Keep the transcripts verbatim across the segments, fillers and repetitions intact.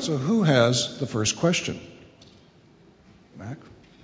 So who has the first question? Mac?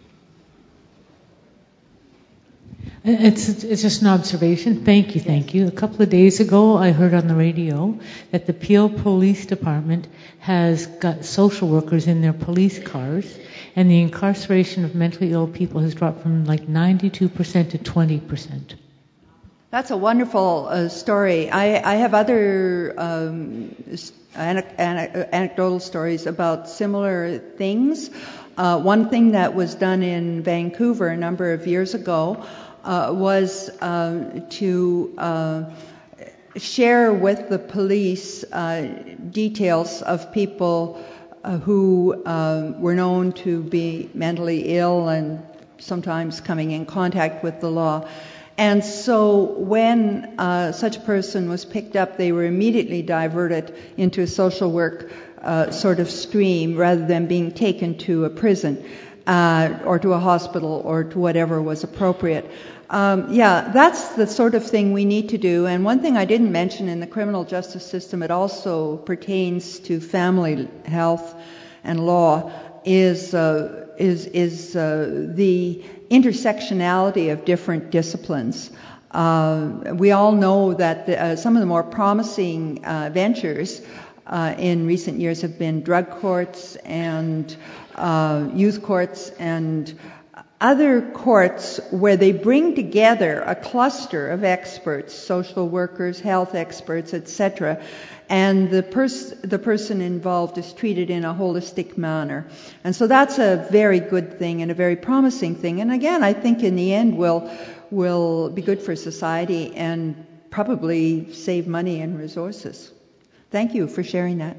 It's, it's just an observation. Thank you, thank you. A couple of days ago, I heard on the radio that the Peel Police Department has got social workers in their police cars, and the incarceration of mentally ill people has dropped from like ninety-two percent to twenty percent. That's a wonderful uh, story. I, I have other um, ane- ane- anecdotal stories about similar things. Uh, one thing that was done in Vancouver a number of years ago uh, was uh, to uh, share with the police uh, details of people uh, who uh, were known to be mentally ill and sometimes coming in contact with the law. And so when uh, such a person was picked up, they were immediately diverted into a social work uh, sort of stream rather than being taken to a prison uh, or to a hospital or to whatever was appropriate. Um, yeah, that's the sort of thing we need to do. And one thing I didn't mention in the criminal justice system, it also pertains to family health and law, is uh, is is uh, the intersectionality of different disciplines. Uh, we all know that the, uh, some of the more promising uh, ventures uh, in recent years have been drug courts and uh, youth courts and other courts where they bring together a cluster of experts, social workers, health experts, et cetera, and the, pers- the person involved is treated in a holistic manner. And so that's a very good thing and a very promising thing. And again, I think in the end will will be good for society and probably save money and resources. Thank you for sharing that.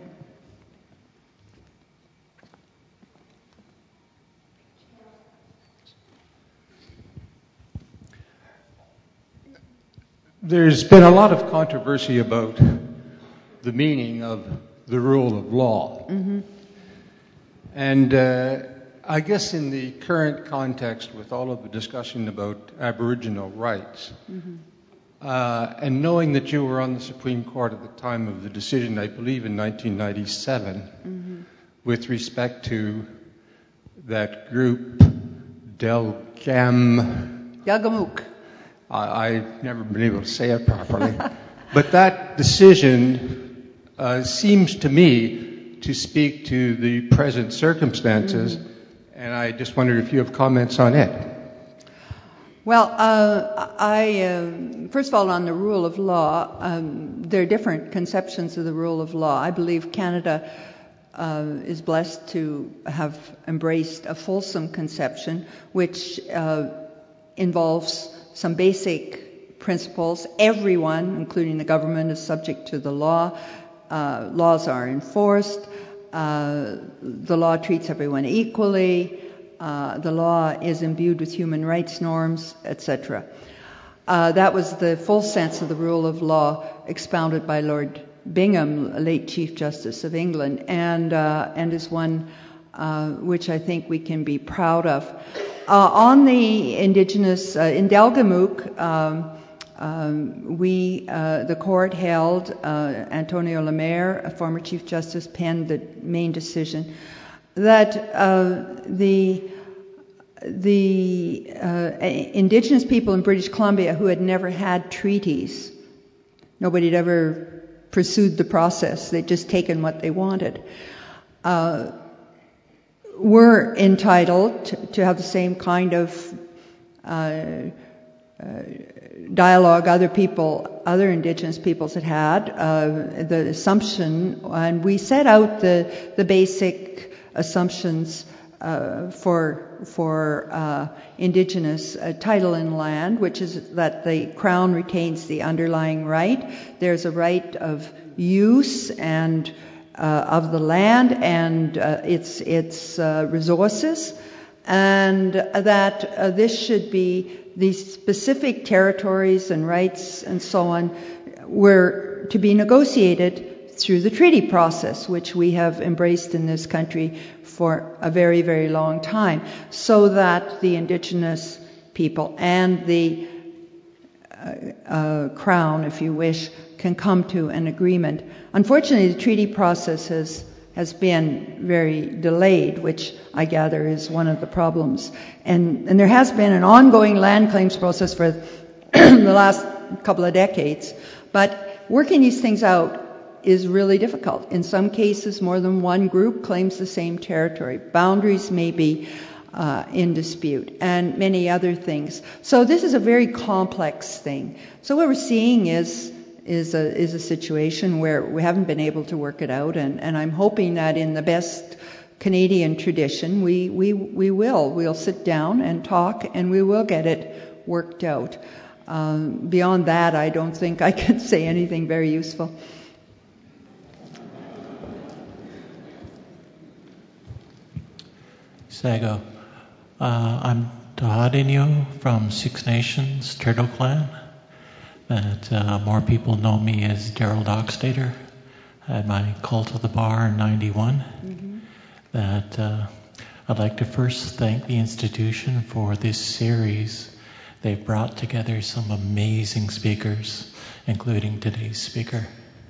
There's been a lot of controversy about the meaning of the rule of law. Mm-hmm. And uh, I guess in the current context with all of the discussion about Aboriginal rights, mm-hmm. uh, and knowing that you were on the Supreme Court at the time of the decision, I believe in nineteen ninety-seven, mm-hmm. with respect to that group, Delgam... Delgamuukw. I, I've never been able to say it properly. But that decision uh, seems to me to speak to the present circumstances, mm-hmm. and I just wonder if you have comments on it. Well, uh, I uh, first of all, on the rule of law, um, there are different conceptions of the rule of law. I believe Canada uh, is blessed to have embraced a fulsome conception, which uh, involves some basic principles. Everyone, including the government, is subject to the law. Uh, laws are enforced. Uh, the law treats everyone equally. Uh, the law is imbued with human rights norms, et cetera. Uh, that was the full sense of the rule of law expounded by Lord Bingham, late Chief Justice of England, and uh, and is one uh, which I think we can be proud of. Uh, on the Indigenous, uh, in Delgamuukw, um, um, we, uh, the court held, uh, Antonio Lemaire, a former Chief Justice, penned the main decision, that uh, the the uh, Indigenous people in British Columbia who had never had treaties, nobody had ever pursued the process, they'd just taken what they wanted, uh, were entitled to, to have the same kind of uh, uh, dialogue other people, other Indigenous peoples had had. Uh, the assumption, and we set out the the basic assumptions uh, for for uh, Indigenous uh, title in land, which is that the Crown retains the underlying right. There's a right of use and Uh, of the land and uh, its its uh, resources, and that uh, this should be these specific territories and rights and so on were to be negotiated through the treaty process, which we have embraced in this country for a very, very long time, so that the Indigenous people and the uh, uh, Crown, if you wish, can come to an agreement. Unfortunately, the treaty process has has been very delayed, which I gather is one of the problems. And, and there has been an ongoing land claims process for the last couple of decades. But working these things out is really difficult. In some cases, more than one group claims the same territory. Boundaries may be uh, in dispute, and many other things. So this is a very complex thing. So what we're seeing is is a is a situation where we haven't been able to work it out, and, and I'm hoping that in the best Canadian tradition, we, we, we will. We'll sit down and talk, and we will get it worked out. Um, beyond that, I don't think I can say anything very useful. Sago. Uh, I'm Tahadinyo from Six Nations Turtle Clan. That uh, more people know me as Daryl Dockstader. I had my Cult of the Bar in ninety-one. Mm-hmm. That uh, I'd like to first thank the institution for this series. They've brought together some amazing speakers, including today's speaker.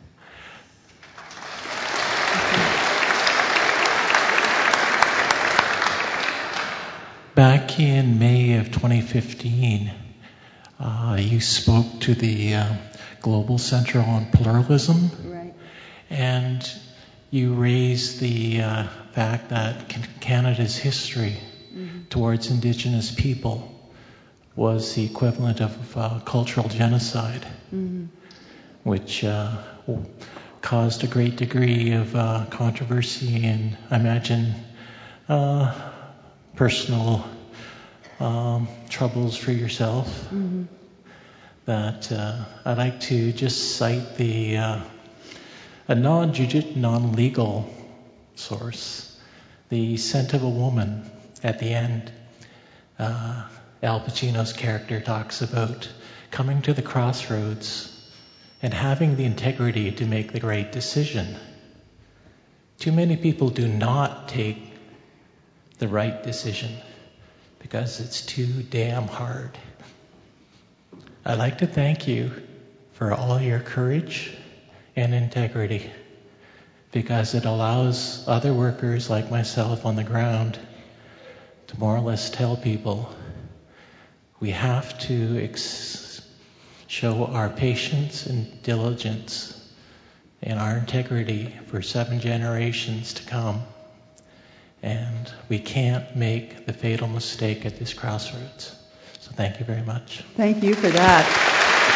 Back in May of twenty fifteen, uh, you spoke to the uh, Global Center on Pluralism, right. And you raised the uh, fact that Canada's history mm-hmm. towards Indigenous people was the equivalent of uh, cultural genocide, mm-hmm. which uh, caused a great degree of uh, controversy and, I imagine, uh, personal um, troubles for yourself. Mm-hmm. That uh, I'd like to just cite the uh, a non-judicial, non-legal source, the Scent of a Woman. At the end, uh, Al Pacino's character talks about coming to the crossroads and having the integrity to make the right decision. Too many people do not take the right decision because it's too damn hard. I'd like to thank you for all your courage and integrity, because it allows other workers like myself on the ground to more or less tell people we have to ex- show our patience and diligence and our integrity for seven generations to come. And we can't make the fatal mistake at this crossroads. So thank you very much. Thank you for that.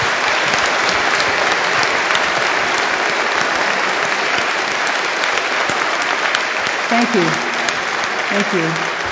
Thank you. Thank you.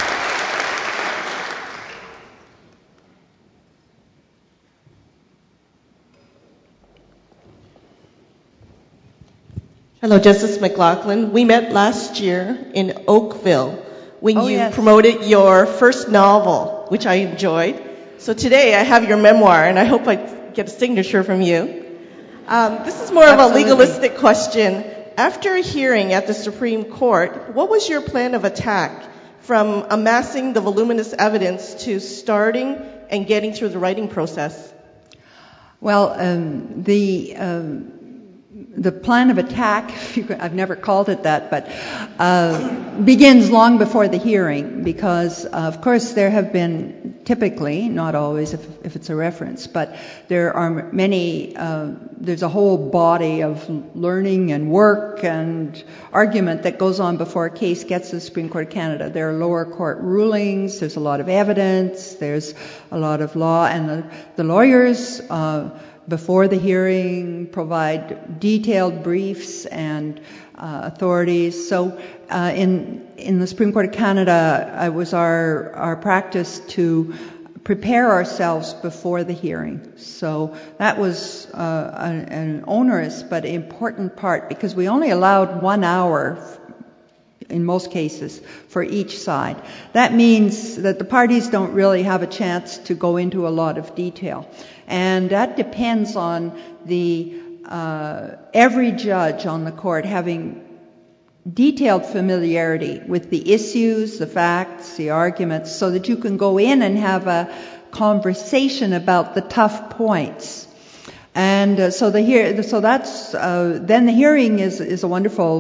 Hello, Justice McLaughlin. We met last year in Oakville when oh, you yes. promoted your first novel, which I enjoyed. So today I have your memoir, and I hope I get a signature from you. Um, this is more Absolutely. of a legalistic question. After a hearing at the Supreme Court, what was your plan of attack from amassing the voluminous evidence to starting and getting through the writing process? Well, um, the um, the plan of attack, I've never called it that, but uh, begins long before the hearing, because, uh, of course, there have been typically, not always if, if it's a reference, but there are many, uh, there's a whole body of learning and work and argument that goes on before a case gets to the Supreme Court of Canada. There are lower court rulings, there's a lot of evidence, there's a lot of law, and the, the lawyers, uh, before the hearing provide detailed briefs and uh, authorities. So uh, in in the Supreme Court of Canada, it was our our practice to prepare ourselves before the hearing. So that was uh, an, an onerous but important part, because we only allowed one hour in most cases for each side. That means that the parties don't really have a chance to go into a lot of detail. And that depends on the uh, every judge on the court having detailed familiarity with the issues, the facts, the arguments, so that you can go in and have a conversation about the tough points. And uh, so the hear, so that's uh, then the hearing is is a wonderful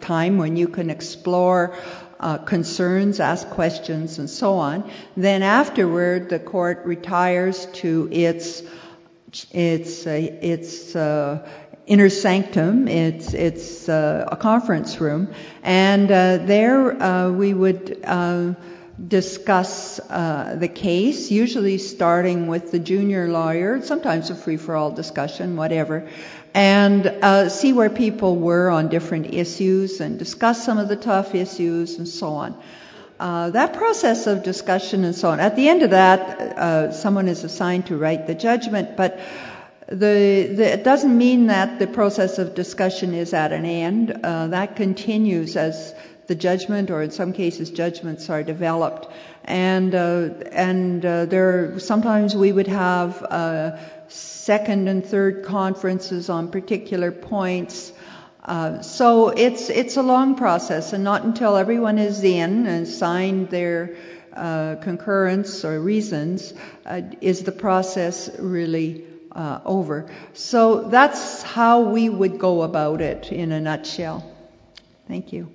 time when you can explore uh, concerns, ask questions, and so on. Then afterward, the court retires to its its uh, its uh, inner sanctum. It's it's uh, a conference room, and uh, there uh, we would uh, discuss uh, the case, usually starting with the junior lawyer, sometimes a free-for-all discussion, whatever, and uh, see where people were on different issues and discuss some of the tough issues and so on. Uh, that process of discussion and so on. At the end of that, uh, someone is assigned to write the judgment, but the, the, it doesn't mean that the process of discussion is at an end. Uh, that continues as the judgment, or in some cases judgments, are developed. And uh, and uh, there sometimes we would have uh, second and third conferences on particular points. Uh, so it's it's a long process, and not until everyone is in and signed their uh, concurrence or reasons uh, is the process really uh, over. So that's how we would go about it in a nutshell. Thank you.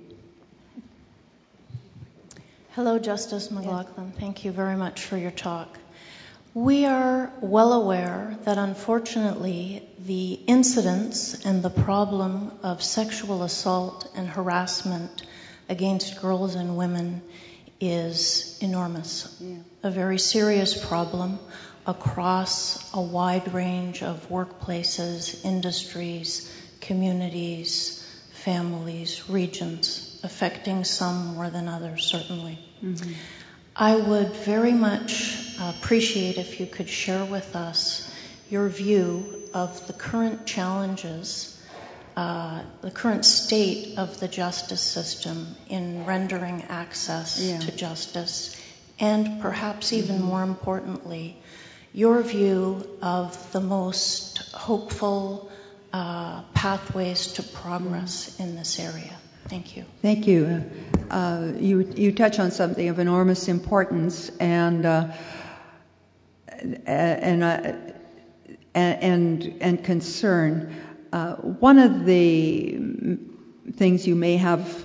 Hello, Justice McLaughlin. Thank you very much for your talk. We are well aware that unfortunately the incidence and the problem of sexual assault and harassment against girls and women is enormous. Yeah. A very serious problem across a wide range of workplaces, industries, communities, families, regions, affecting some more than others, certainly. Mm-hmm. I would very much appreciate if you could share with us your view of the current challenges, uh, the current state of the justice system in rendering access yeah. to justice, and perhaps even mm-hmm. more importantly, your view of the most hopeful uh, pathways to progress mm-hmm. in this area. Thank you. Thank you. Uh, you you touch on something of enormous importance, and uh, and, uh, and and concern. Uh, one of the things you may have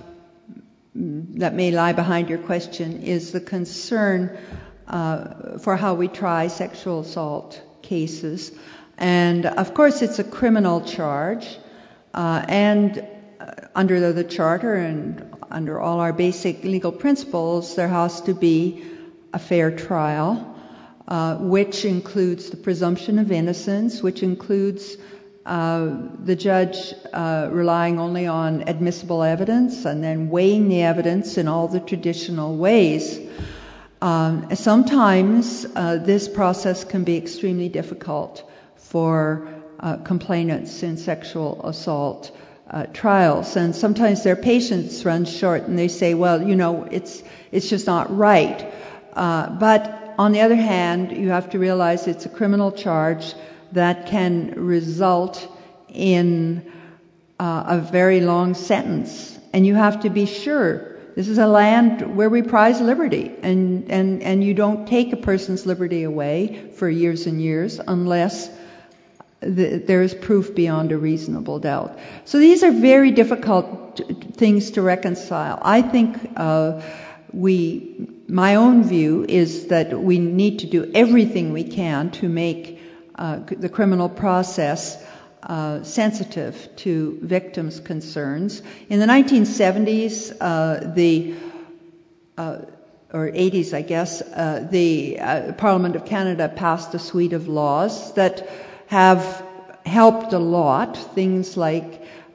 that may lie behind your question is the concern uh, for how we try sexual assault cases, and of course it's a criminal charge, uh, and under the, the Charter and under all our basic legal principles, there has to be a fair trial, uh, which includes the presumption of innocence, which includes uh, the judge uh, relying only on admissible evidence and then weighing the evidence in all the traditional ways. Um, sometimes uh, this process can be extremely difficult for uh, complainants in sexual assault Uh, trials, and sometimes their patience runs short and they say, well, you know, it's it's just not right. Uh, but on the other hand, you have to realize it's a criminal charge that can result in uh, a very long sentence, and you have to be sure this is a land where we prize liberty, and and and you don't take a person's liberty away for years and years unless The, there is proof beyond a reasonable doubt. So these are very difficult t- things to reconcile. I think uh, we, my own view is that we need to do everything we can to make uh, the criminal process uh, sensitive to victims' concerns. In the nineteen seventies, uh, the uh, or eighties, I guess, uh, the uh, Parliament of Canada passed a suite of laws that have helped a lot. Things like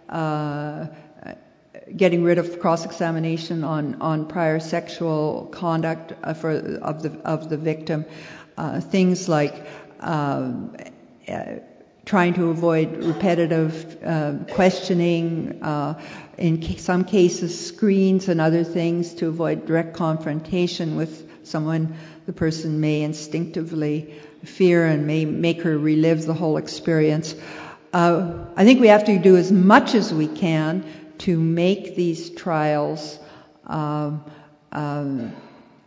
uh, getting rid of cross-examination on, on prior sexual conduct uh, for of the of the victim. Uh, things like uh, uh, trying to avoid repetitive uh, questioning. Uh, in ca- some cases, screens and other things to avoid direct confrontation with someone the person may instinctively fear and may make her relive the whole experience. Uh, I think we have to do as much as we can to make these trials um, um,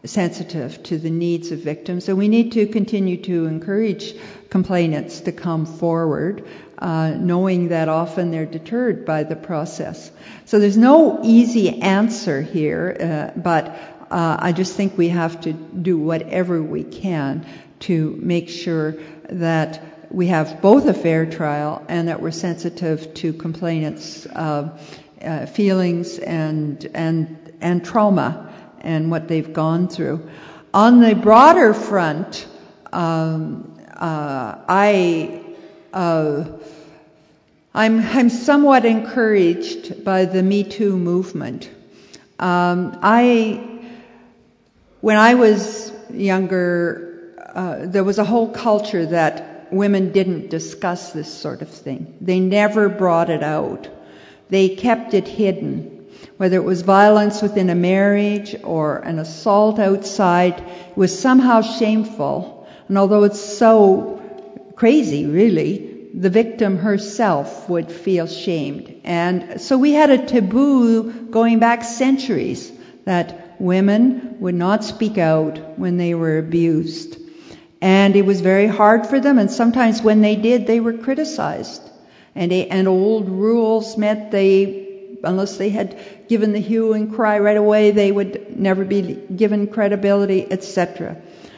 sensitive to the needs of victims, and we need to continue to encourage complainants to come forward, uh, knowing that often they're deterred by the process. So there's no easy answer here, uh, but uh, I just think we have to do whatever we can to make sure that we have both a fair trial and that we're sensitive to complainants' uh, uh, feelings and and and trauma and what they've gone through. On the broader front, um, uh, I, uh, I'm, I'm somewhat encouraged by the Me Too movement. Um, I, when I was younger, uh, there was a whole culture that women didn't discuss this sort of thing. They never brought it out. They kept it hidden. Whether it was violence within a marriage or an assault outside, it was somehow shameful. And although it's so crazy, really, the victim herself would feel shamed. And so we had a taboo going back centuries that women would not speak out when they were abused. And it was very hard for them, and sometimes when they did, they were criticized. And, they, and old rules meant they, unless they had given the hue and cry right away, they would never be given credibility, et cetera.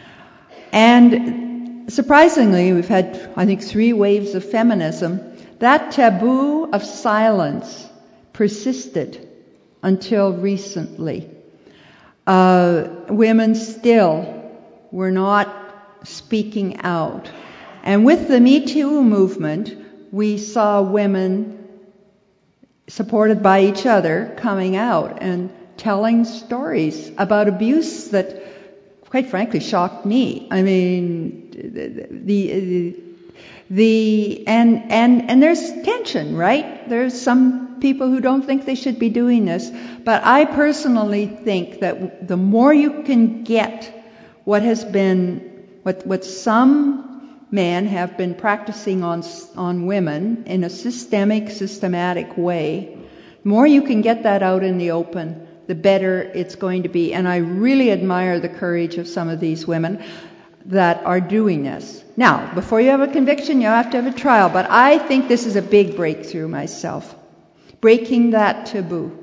And surprisingly, we've had, I think, three waves of feminism. That taboo of silence persisted until recently. Uh, women still were not speaking out. And with the Me Too movement, we saw women supported by each other coming out and telling stories about abuse that, quite frankly, shocked me. I mean, the, the, the and, and, and there's tension, right? There's some people who don't think they should be doing this. But I personally think that the more you can get what has been, what, what some men have been practicing on on women in a systemic, systematic way, the more you can get that out in the open, the better it's going to be. And I really admire the courage of some of these women that are doing this. Now, before you have a conviction, you have to have a trial. But I think this is a big breakthrough myself, breaking that taboo.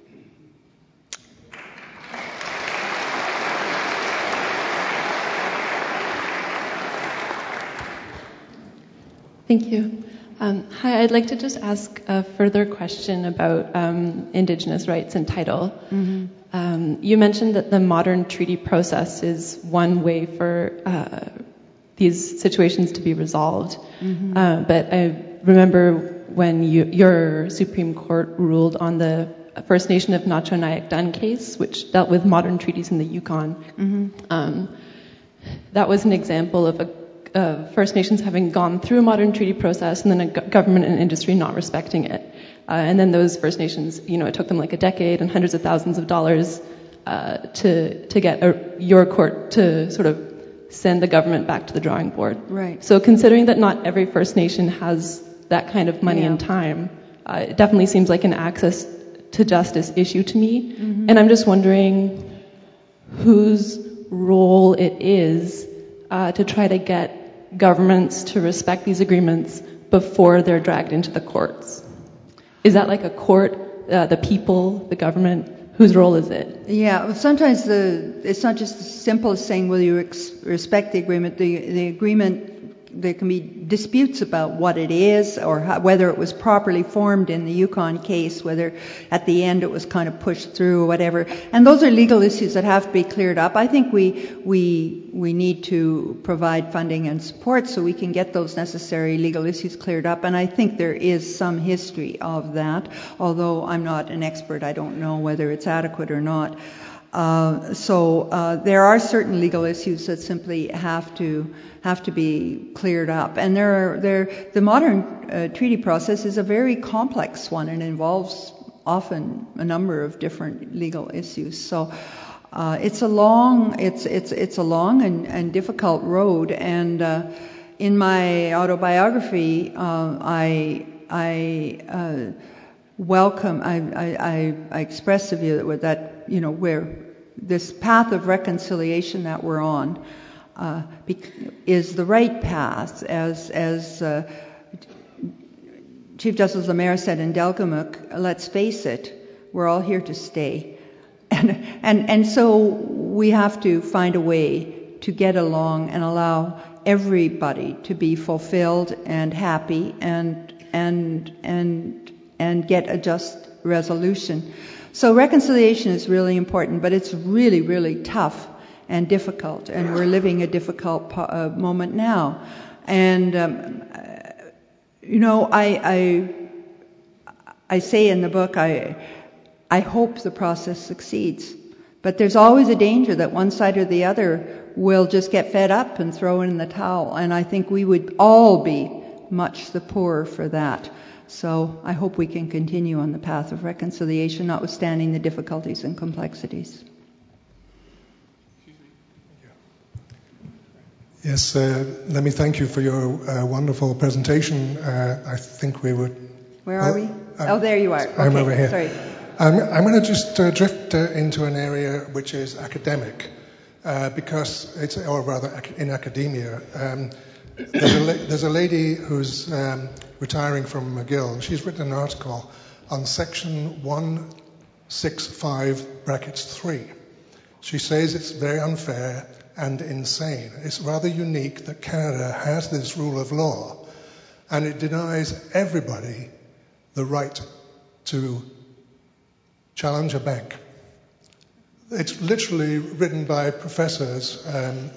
Thank you. Um, hi, I'd like to just ask a further question about um, Indigenous rights and title. Mm-hmm. Um, you mentioned that the modern treaty process is one way for uh, these situations to be resolved. Mm-hmm. Uh, but I remember when you, your Supreme Court ruled on the First Nation of Na-Cho-Nyak Dun case, which dealt with modern treaties in the Yukon. Mm-hmm. Um, that was an example of a Uh, First Nations having gone through a modern treaty process and then a go- government and industry not respecting it. Uh, and then those First Nations, you know, it took them like a decade and hundreds of thousands of dollars uh, to to get a, your court to sort of send the government back to the drawing board. Right. So considering that not every First Nation has that kind of money yeah. and time, uh, it definitely seems like an access to justice issue to me. Mm-hmm. And I'm just wondering whose role it is uh, to try to get governments to respect these agreements before they're dragged into the courts. Is that like a court, uh, the people, the government? Whose role is it? Yeah, well, sometimes the it's not just as simple as saying, will you ex- respect the agreement? The, the agreement, there can be disputes about what it is or how, whether it was properly formed in the Yukon case, whether at the end it was kind of pushed through or whatever. And those are legal issues that have to be cleared up. I think we we we need to provide funding and support so we can get those necessary legal issues cleared up. And I think there is some history of that, although I'm not an expert. I don't know whether it's adequate or not. Uh, so uh, there are certain legal issues that simply have to have to be cleared up, and there are there the modern uh, treaty process is a very complex one and involves often a number of different legal issues. So uh, it's a long it's it's it's a long and, and difficult road. And uh, in my autobiography, uh, I I. Uh, welcome, I, I, I express the view that, that, you know, where this path of reconciliation that we're on uh, is the right path, as as uh, Chief Justice Lemaire said in Delgamuukw. Let's face it, we're all here to stay, and and and so we have to find a way to get along and allow everybody to be fulfilled and happy and and and and get a just resolution. So reconciliation is really important, but it's really, really tough and difficult, and we're living a difficult po- uh, moment now. And um, you know, I, I I say in the book, I I hope the process succeeds, but there's always a danger that one side or the other will just get fed up and throw in the towel, and I think we would all be much the poorer for that. So I hope we can continue on the path of reconciliation, notwithstanding the difficulties and complexities. Yes, uh, let me thank you for your uh, wonderful presentation. Uh, I think we would... Where are well, we? I'm, oh, there you are. Okay, I'm over here. Sorry. I'm, I'm going to just uh, drift uh, into an area which is academic, uh, because it's, or rather in academia. Um, there's, a la- there's a lady who's um, retiring from McGill, and she's written an article on section one sixty-five brackets three. She says it's very unfair and insane. It's rather unique that Canada has this rule of law, and it denies everybody the right to challenge a bank. It's literally written by professors. Um,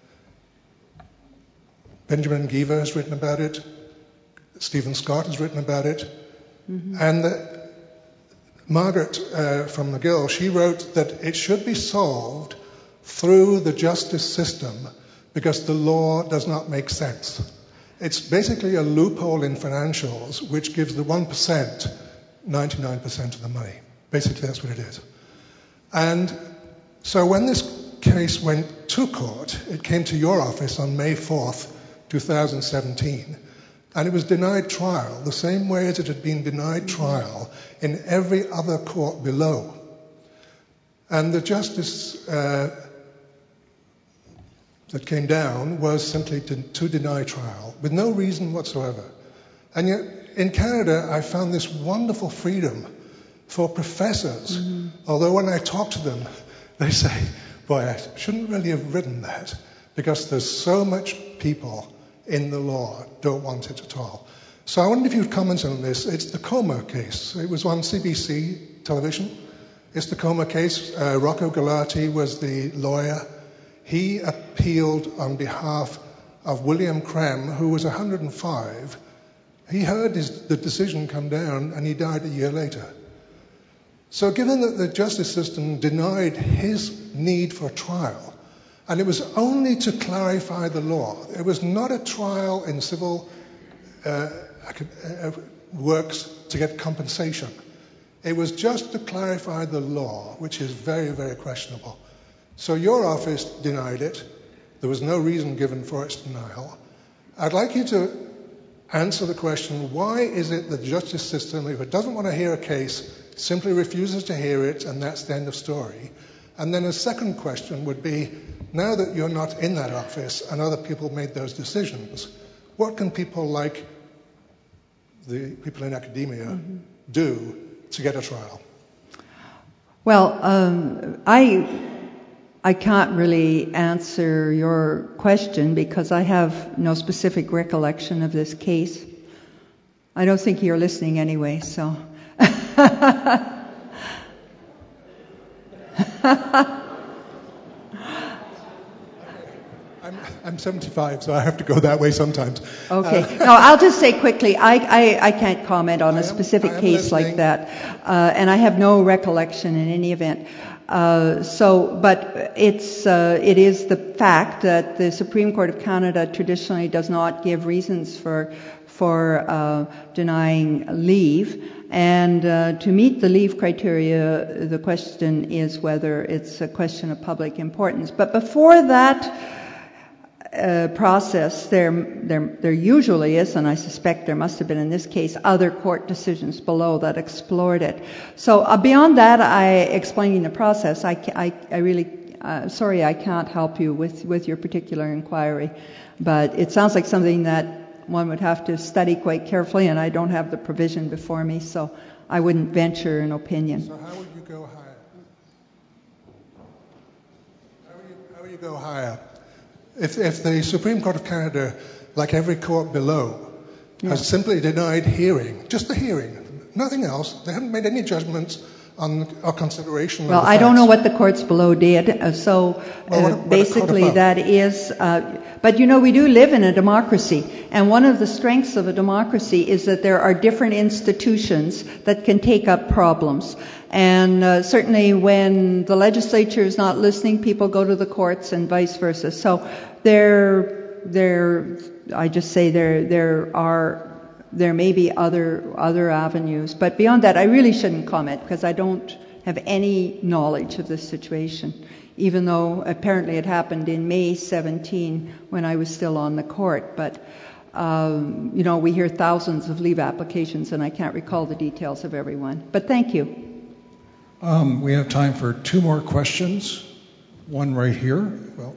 Benjamin Giva has written about it. Stephen Scott has written about it. Mm-hmm. And uh, Margaret uh, from McGill, she wrote that it should be solved through the justice system because the law does not make sense. It's basically a loophole in financials which gives the one percent ninety-nine percent of the money. Basically, that's what it is. And so when this case went to court, it came to your office on May fourth, twenty seventeen, and it was denied trial the same way as it had been denied trial in every other court below. And the justice uh, that came down was simply to, to deny trial with no reason whatsoever. And yet in Canada, I found this wonderful freedom for professors, mm-hmm. although when I talk to them, they say, boy, I shouldn't really have written that because there's so much people in the law don't want it at all. So I wonder if you'd comment on this. It's the Coma case. It was on C B C television. It's the Coma case. Uh, Rocco Galati was the lawyer. He appealed on behalf of William Cram, who was one hundred five. He heard his, the decision come down, and he died a year later. So given that the justice system denied his need for trial, and it was only to clarify the law, it was not a trial in civil uh, works to get compensation. It was just to clarify the law, which is very, very questionable. So your office denied it. There was no reason given for its denial. I'd like you to answer the question, why is it the justice system, if it doesn't want to hear a case, simply refuses to hear it, and that's the end of story? And then a second question would be, now that you're not in that office and other people made those decisions, what can people like the people in academia mm-hmm. do to get a trial? Well, um, I I can't really answer your question because I have no specific recollection of this case. I don't think you're listening anyway, so. I'm, I'm seventy-five, so I have to go that way sometimes. Okay. Uh, no, I'll just say quickly, I, I, I can't comment on a am, specific case listening. like that, uh, and I have no recollection in any event. Uh, so, but it's uh, it is the fact that the Supreme Court of Canada traditionally does not give reasons for for uh, denying leave. And uh, to meet the leave criteria, the question is whether it's a question of public importance. But before that, uh, process, there, there, there usually is, and I suspect there must have been in this case, other court decisions below that explored it. So uh, beyond that, I explaining the process, I, I, I really, uh, sorry I can't help you with, with your particular inquiry, but it sounds like something that one would have to study quite carefully, and I don't have the provision before me, so I wouldn't venture an opinion. So how would you go higher? How would you, how would you go higher? If, if the Supreme Court of Canada, like every court below, yeah. has simply denied hearing, just the hearing, nothing else, they haven't made any judgments on or consideration. Well, of the I facts. don't know what the courts below did, uh, so uh, well, what, what basically that is, uh, but you know, we do live in a democracy, and one of the strengths of a democracy is that there are different institutions that can take up problems. And uh, certainly when the legislature is not listening, people go to the courts and vice versa. So there, there, I just say there, there are, there may be other, other avenues. But beyond that, I really shouldn't comment because I don't have any knowledge of this situation, even though apparently it happened in May seventeenth when I was still on the court. But, um, you know, we hear thousands of leave applications and I can't recall the details of everyone. But thank you. Um, we have time for two more questions. One right here. Well.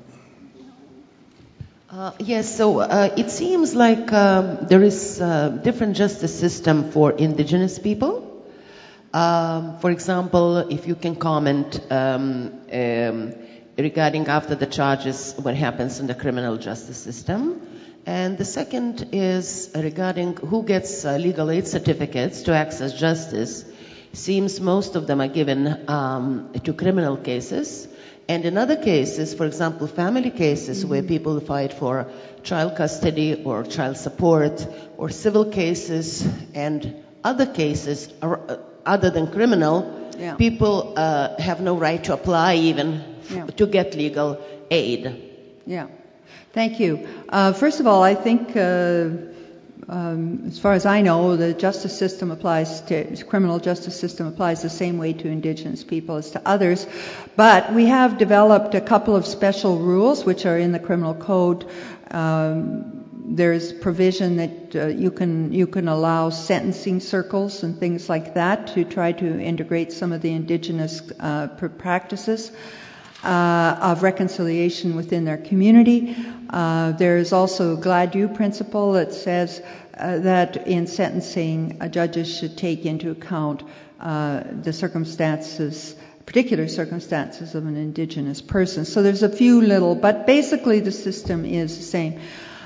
Uh, yes, so uh, it seems like um, there is a different justice system for Indigenous people. Um, for example, if you can comment um, um, regarding after the charges, what happens in the criminal justice system. And the second is regarding who gets uh, legal aid certificates to access justice. Seems most of them are given um, to criminal cases. And in other cases, for example, family cases mm-hmm. where people fight for child custody or child support, or civil cases and other cases are, uh, other than criminal, yeah. people uh, have no right to apply even yeah. f- to get legal aid. Yeah. Thank you. Uh, first of all, I think uh, Um, as far as I know, the justice system applies to, criminal justice system applies the same way to Indigenous people as to others. But we have developed a couple of special rules which are in the criminal code. Um, there's provision that uh, you can you can allow sentencing circles and things like that to try to integrate some of the Indigenous uh, practices uh, of reconciliation within their community. Uh, there's also a Gladue principle that says uh, that in sentencing, uh, judges should take into account uh, the circumstances, particular circumstances of an Indigenous person. So there's a few little, but basically the system is the same.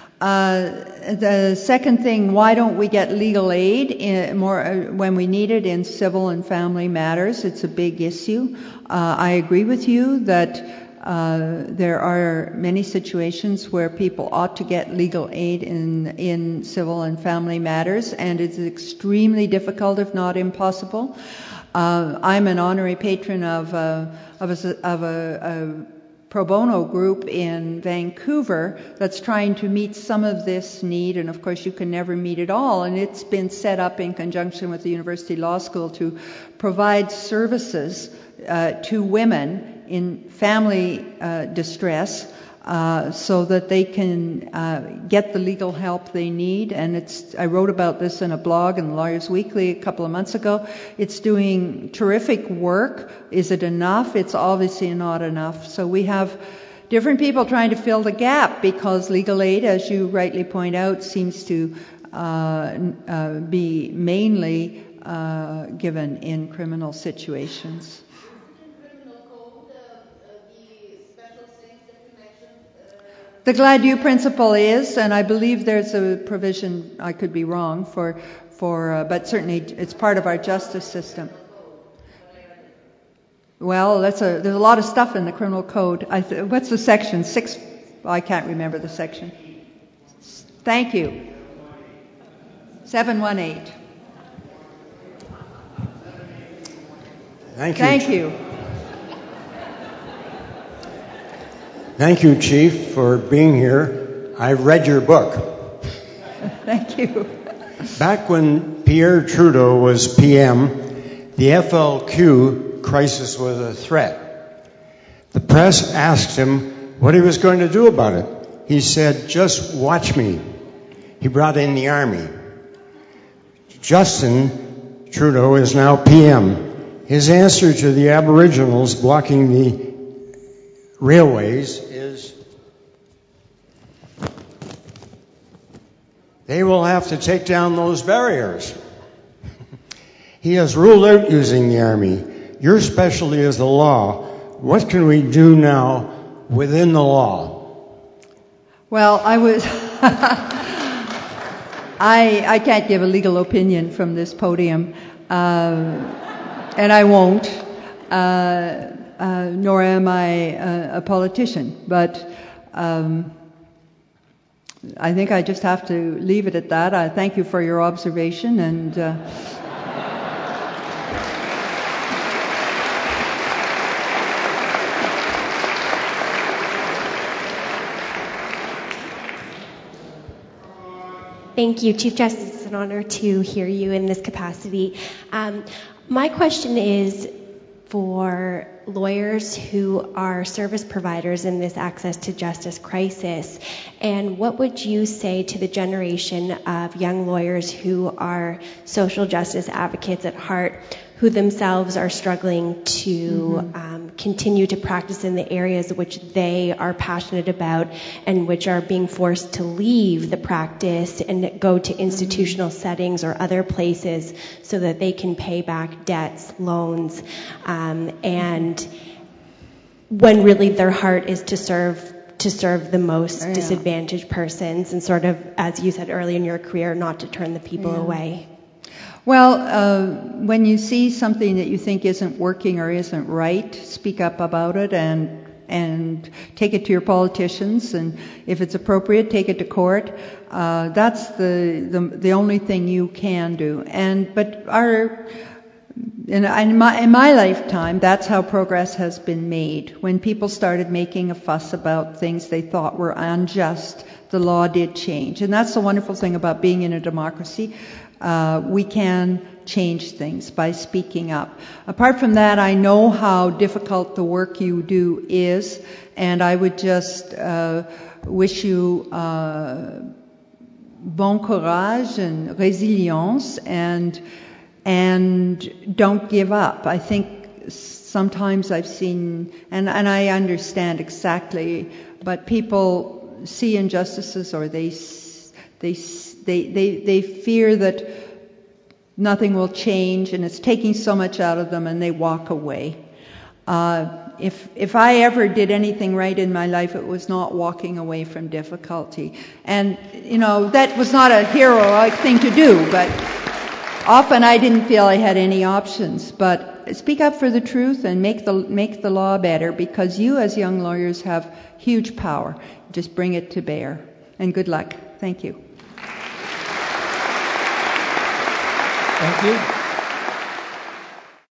Uh, the second thing, why don't we get legal aid in more uh, when we need it in civil and family matters? It's a big issue. Uh, I agree with you that uh, there are many situations where people ought to get legal aid in in civil and family matters, and it's extremely difficult, if not impossible. Uh, I'm an honorary patron of a, of a, of a, a pro bono group in Vancouver that's trying to meet some of this need, and of course you can never meet it all, and it's been set up in conjunction with the University Law School to provide services uh, to women in family uh, distress uh, so that they can uh, get the legal help they need. And it's I wrote about this in a blog in Lawyers Weekly a couple of months ago. It's doing terrific work. Is it enough? It's obviously not enough. So we have different people trying to fill the gap because legal aid, as you rightly point out, seems to uh, uh, be mainly uh, given in criminal situations. The Gladue principle is, and I believe there's a provision, I could be wrong, for, for, uh, but certainly it's part of our justice system. Well, that's a, there's a lot of stuff in the criminal code. I th- what's the section? Six, well, I can't remember the section. Thank you. seven one eight. Thank you. Thank you. Thank you, Chief, for being here. I've read your book. Thank you. Back when Pierre Trudeau was P M, the F L Q crisis was a threat. The press asked him what he was going to do about it. he said, just watch me. He brought in the army. Justin Trudeau is now P M. His answer to the Aboriginals blocking the railways is they will have to take down those barriers. He has ruled out using the army. Your specialty is the law. What can we do now within the law? Well, I was... I, I can't give a legal opinion from this podium, uh, and I won't, uh, uh, nor am I a, a politician. But um, I think I just have to leave it at that. I thank you for your observation, and uh, Thank you, Chief Justice. It's an honor to hear you in this capacity. Um, my question is for lawyers who are service providers in this access to justice crisis. And what would you say to the generation of young lawyers who are social justice advocates at heart, who themselves are struggling to mm-hmm. um, continue to practice in the areas which they are passionate about and which are being forced to leave the practice and go to institutional mm-hmm. settings or other places so that they can pay back debts, loans, um, and when really their heart is to serve to serve the most yeah. disadvantaged persons and sort of, as you said earlier in your career, not to turn the people yeah. away? Well, uh, when you see something that you think isn't working or isn't right, speak up about it and and take it to your politicians, and if it's appropriate, take it to court. Uh, that's the, the the only thing you can do. And but our in, in my in my lifetime, that's how progress has been made. When people started making a fuss about things they thought were unjust, the law did change, and that's the wonderful thing about being in a democracy. Uh, we can change things by speaking up. Apart from that, I know how difficult the work you do is, and I would just uh, wish you uh, bon courage and résilience, and and don't give up. I think sometimes I've seen, and, and I understand exactly, but people see injustices or they they They, they, they fear that nothing will change and it's taking so much out of them, and they walk away. Uh, if, if I ever did anything right in my life, it was not walking away from difficulty. And, you know, that was not a heroic thing to do, but often I didn't feel I had any options. But speak up for the truth and make the, make the law better, because you as young lawyers have huge power. Just bring it to bear. And good luck. Thank you. Thank you.